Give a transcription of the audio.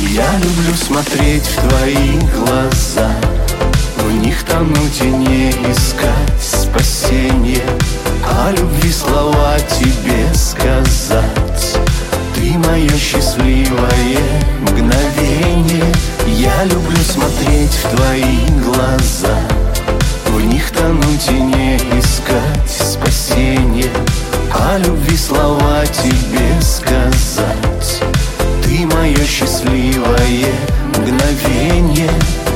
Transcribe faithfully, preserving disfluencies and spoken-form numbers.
Я люблю смотреть в твои глаза, в них тонуть и не искать спасения, о любви слова тебе сказать. Ты мое счастливое мгновение. Я люблю смотреть в твои глаза, в них тонуть и не искать спасения, о любви слова тебе сказать. Ты мое счастливое мгновение.